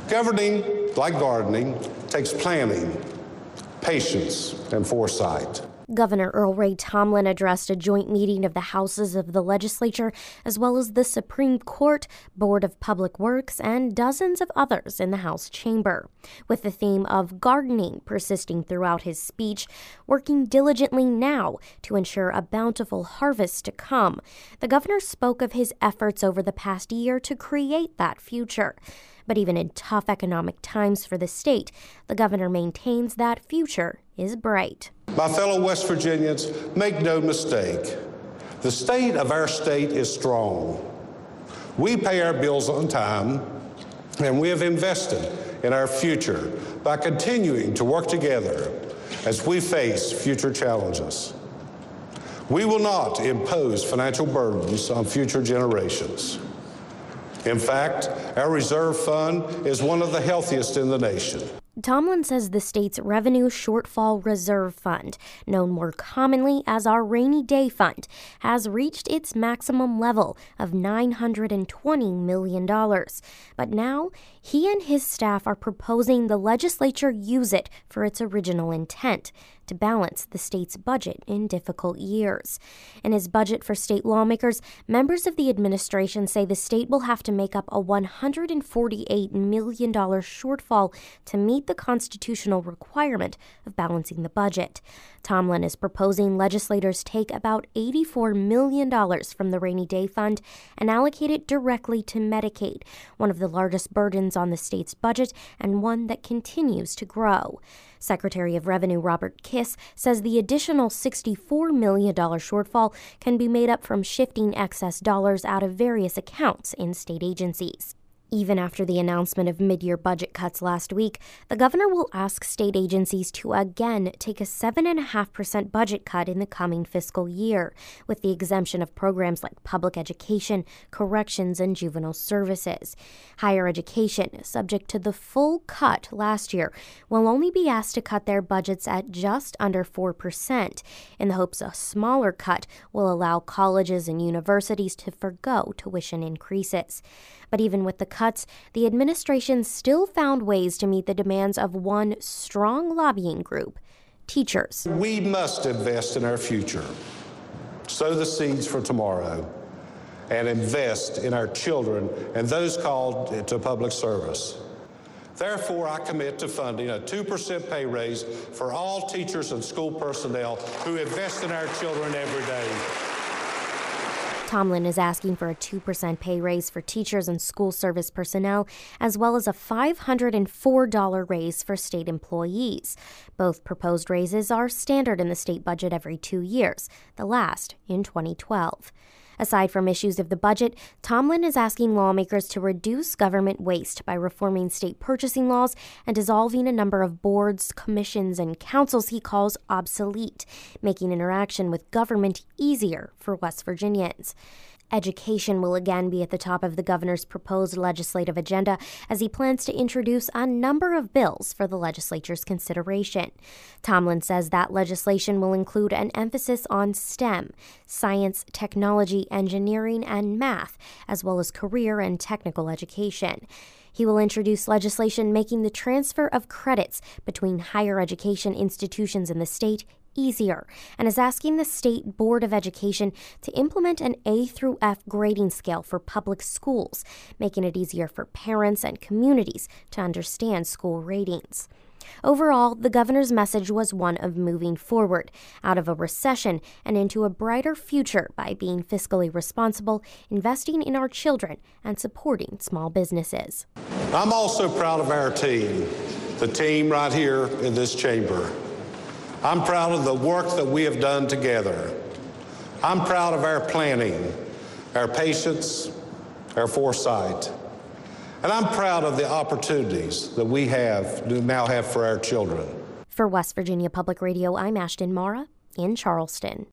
Governing, like gardening, takes planning, patience, and foresight. Governor Earl Ray Tomblin addressed a joint meeting of the houses of the legislature, as well as the Supreme Court, Board of Public Works, and dozens of others in the House chamber. With the theme of gardening persisting throughout his speech, working diligently now to ensure a bountiful harvest to come, the governor spoke of his efforts over the past year to create that future. But even in tough economic times for the state, the governor maintains that future is bright. My fellow West Virginians, make no mistake. The state of our state is strong. We pay our bills on time, and we have invested in our future by continuing to work together as we face future challenges. We will not impose financial burdens on future generations. In fact, our reserve fund is one of the healthiest in the nation. Tomblin says the state's Revenue Shortfall Reserve Fund, known more commonly as our Rainy Day Fund, has reached its maximum level of $920 million. But now, he and his staff are proposing the legislature use it for its original intent, to balance the state's budget in difficult years. In his budget for state lawmakers, members of the administration say the state will have to make up a $148 million shortfall to meet the constitutional requirement of balancing the budget. Tomblin is proposing legislators take about $84 million from the Rainy Day Fund and allocate it directly to Medicaid, one of the largest burdens on the state's budget and one that continues to grow. Secretary of Revenue Robert Kiss says the additional $64 million shortfall can be made up from shifting excess dollars out of various accounts in state agencies. Even after the announcement of mid-year budget cuts last week, the governor will ask state agencies to again take a 7.5% budget cut in the coming fiscal year, with the exemption of programs like public education, corrections, and juvenile services. Higher education, subject to the full cut last year, will only be asked to cut their budgets at just under 4%, in the hopes a smaller cut will allow colleges and universities to forgo tuition increases. But even with the cuts, the administration still found ways to meet the demands of one strong lobbying group: teachers. We must invest in our future, sow the seeds for tomorrow, and invest in our children and those called to public service. Therefore, I commit to funding a 2% pay raise for all teachers and school personnel who invest in our children every day. Tomblin is asking for a 2% pay raise for teachers and school service personnel, as well as a $504 raise for state employees. Both proposed raises are standard in the state budget every 2 years, the last in 2012. Aside from issues of the budget, Tomblin is asking lawmakers to reduce government waste by reforming state purchasing laws and dissolving a number of boards, commissions, and councils he calls obsolete, making interaction with government easier for West Virginians. Education will again be at the top of the governor's proposed legislative agenda as he plans to introduce a number of bills for the legislature's consideration. Tomblin says that legislation will include an emphasis on STEM, science, technology, engineering, and math, as well as career and technical education. He will introduce legislation making the transfer of credits between higher education institutions in the state easier, and is asking the State Board of Education to implement an A through F grading scale for public schools, making it easier for parents and communities to understand school ratings. Overall, the governor's message was one of moving forward, out of a recession and into a brighter future by being fiscally responsible, investing in our children, and supporting small businesses. I'm also proud of our team, the team right here in this chamber. I'm proud of the work that we have done together. I'm proud of our planning, our patience, our foresight. And I'm proud of the opportunities that we now have for our children. For West Virginia Public Radio, I'm Ashton Mara in Charleston.